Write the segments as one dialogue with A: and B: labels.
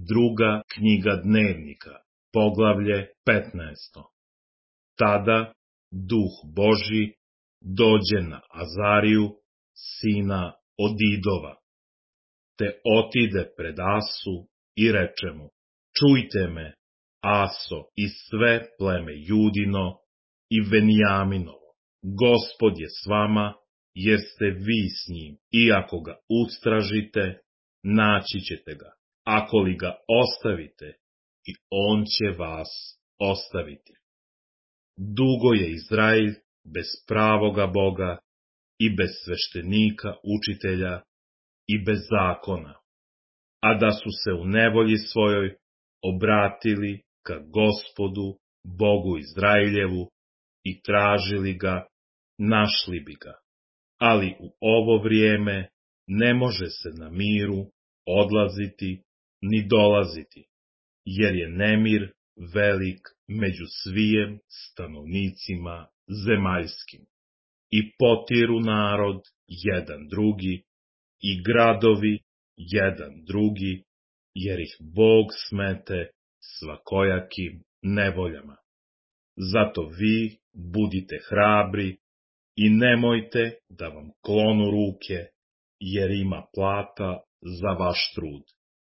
A: Druga knjiga Dnevnika, poglavlje 15. Tada Duh Božji dođe na Azariju, sina Odidova, te otide pred Asu i reče mu: Čujte me, Aso, i sve pleme Judino i Venijaminovo, Gospod je s vama, jer ste vi s njim, i ako ga ustražite, naći ćete ga. Ako li ga ostavite, i on će vas ostaviti. Dugo je Izrael bez pravoga Boga i bez sveštenika učitelja i bez zakona, a da su se u nevolji svojoj obratili ka Gospodu, Bogu Izraeljevu, i tražili ga, našli bi ga. Ali u ovo vrijeme ne može se na miru odlaziti ni dolaziti, jer je nemir velik među svijem stanovnicima zemaljskim. I potiru narod jedan drugi, i gradovi jedan drugi, jer ih Bog smete svakojakim nevoljama. Zato vi budite hrabri i nemojte da vam klonu ruke, jer ima plata za vaš trud.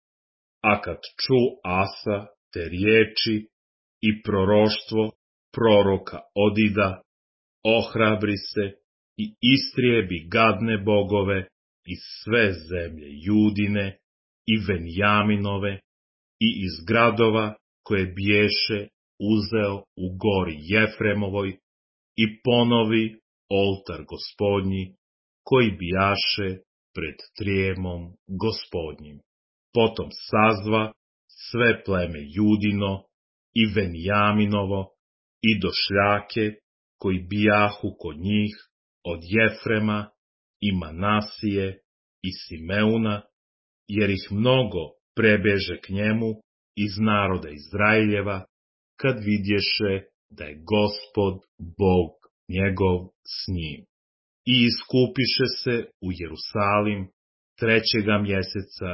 A: A kad ču Asa te riječi i proroštvo proroka Odida, ohrabri se i istrijebi gadne bogove iz sve zemlje Judine i Venjaminove i iz gradova koje biješe uzeo u gori Jefremovoj i ponovi oltar Gospodnji koji bijaše pred trijemom Gospodnjim. Potom sazva sve pleme Judino i Venijaminovo i došljake koji bijahu kod njih od Jefrema i Manasije i Simeuna, jer ih mnogo prebeže k njemu iz naroda Izraeljeva, kad vidješe da je Gospod Bog njegov s njim. I iskupiše se u Jerusalim 3. mjeseca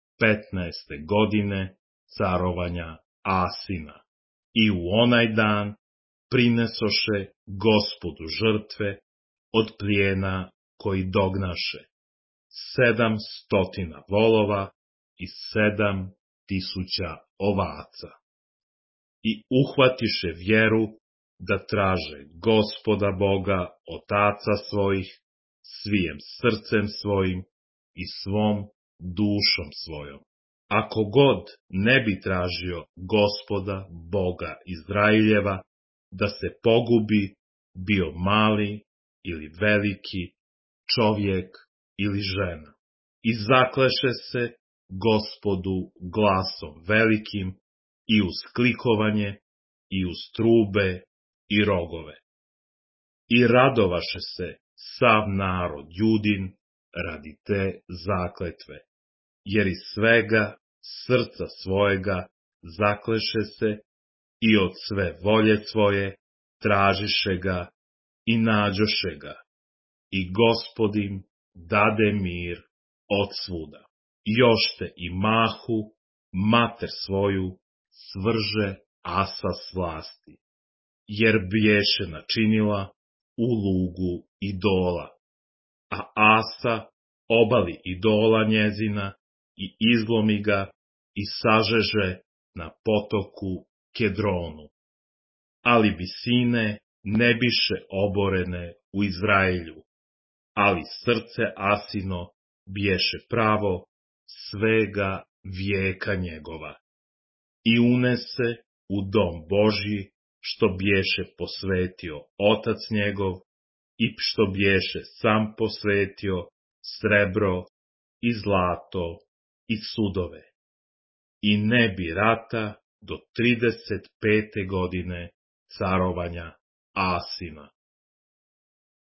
A: 15. godine carovanja Asina. I u onaj dan prinesoše Gospodu žrtve od plijena koji dognaše 700 volova i 7.000 ovaca. I uhvatiše vjeru da traže Gospoda Boga otaca svojih svijem srcem svojim i svom dušom svojom. Ako god ne bi tražio Gospoda Boga Izraeljeva, da se pogubi, bio mali ili veliki, čovjek ili žena. I zakleše se Gospodu glasom velikim i uz klikovanje i uz trube i rogove. I radovaše se sav narod Judin radi te zakletve, jer iz svega srca svojega zakleše se i od sve volje svoje tražiše ga i nađoše ga. I Gospod im dade mir od svuda. Još te i Mahu, mater svoju, svrže Asa s vlasti, jer biješe načinila u lugu idola. A Asa obali idola njezina i izlomi ga i sažeže na potoku Kedronu. Ali visine ne biše oborene u Izraelju, ali srce Asino biješe pravo svega vijeka njegova. I unese u dom Božji, što biješe posvetio otac njegov i što biješe sam posvetio srebro i zlato i sudove. I ne bi rata do 35. godine carovanja Asina.